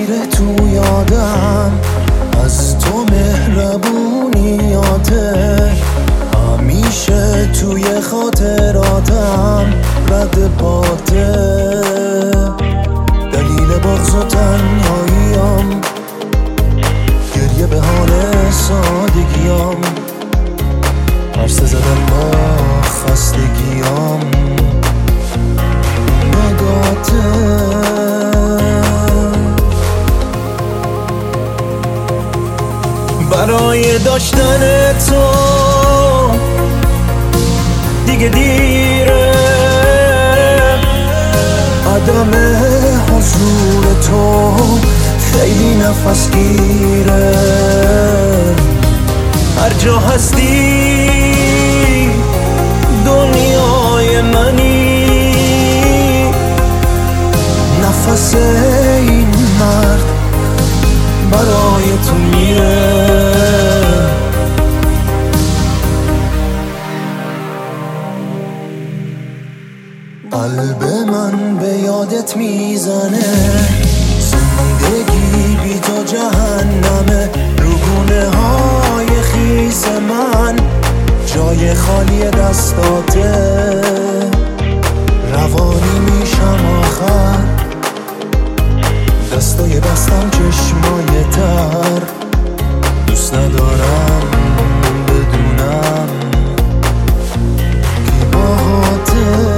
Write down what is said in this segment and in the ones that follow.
میره تو یادم، از تو مهربونیاته، همیشه توی خاطراتم رد پاته. دلیل بغض و تنهاییم، گریه به حال سادگیم، عرصه زدم با خستگیم، نگاته. برای داشتن تو دیگه دیره، عدم حضور تو خیلی نفس گیره. هر جا هستی دنیای منی، نفس این مرد برای تو میره. قلب من به یادت میزنه، زندگی بی تو جهنمه. روگونه های خیس من جای خالی دستاته، روانی میشم آخر، دستای بستم چشمای تر. دوست ندارم بدونم کی باهاته.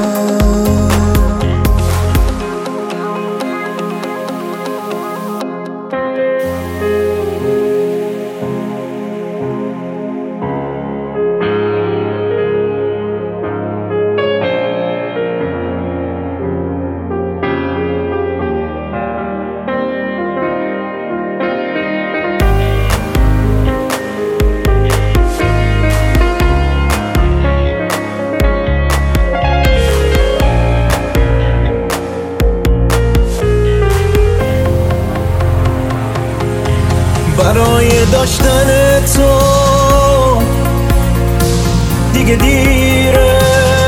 برای داشتن تو دیگه دیره،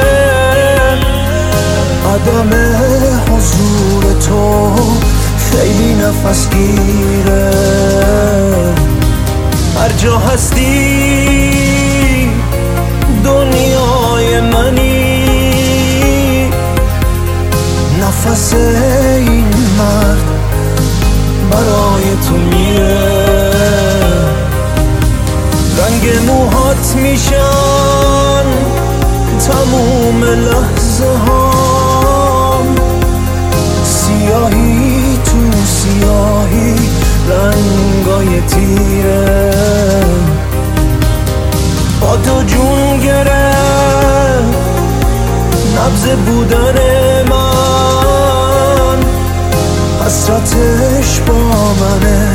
عدم حضور تو خیلی نفس گیره. هر جا هستی دنیای منی، نفس این مرد برای تو میره. رنگ موهات میشن تموم لحظه هام، سیاهی تو سیاهی رنگای تیره. با تو جون گرفت نبض بودن من، حسرتش با منه